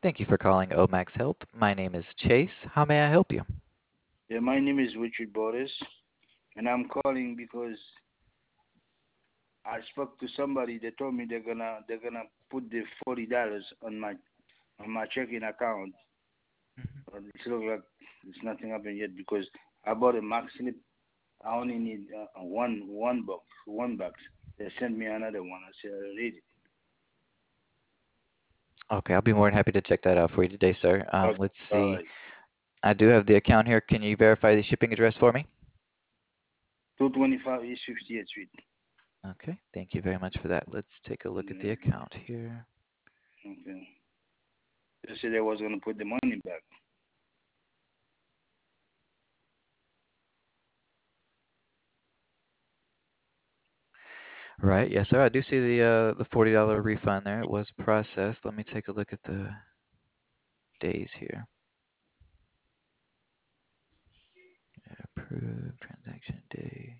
Thank you for calling Omax Health. My name is Chase. How may I help you? Yeah, my name is Richard Borders, and I'm calling because I spoke to somebody. They told me they're gonna put the $40 on my checking account. Mhm. But it looks like it's nothing happened yet because I bought a max slip. I only need one box. They sent me another one. I said I don't need it. Okay, I'll be more than happy to check that out for you today, sir. Okay, Let's all see. right. I do have the account here. Can you verify the shipping address for me? 225 East 58th Street. Okay, thank you very much for that. Let's take a look at the Yeah, account here. okay. They said they was gonna put the money back. Right, yes, sir. I do see the $40 refund there. It was processed. Let me take a look at the days here. Approved transaction day.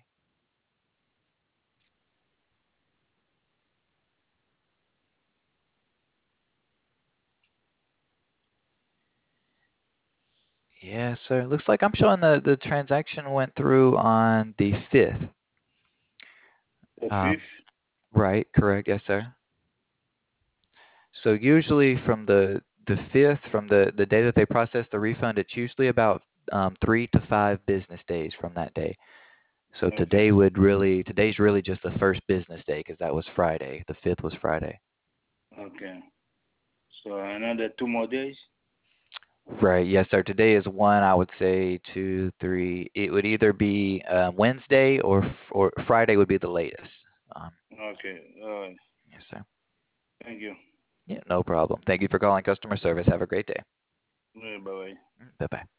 Yeah, sir. Looks like I'm showing the transaction went through on the 5th. The Um, fifth. right, correct. Yes, sir. So usually from the 5th, from the day that they process the refund, it's usually about 3 to 5 business days from that day. So Okay. today's really just the first business day because that was Friday. The 5th was Friday. Okay. So another 2 more days. Right. Yes, sir. Today is one, I would say two, three. It would either be Wednesday or Friday would be the latest. Um, Okay. All right. yes, sir. Thank you. Yeah, no problem. Thank you for calling customer service. Have a great day. Yeah, bye bye. Bye bye.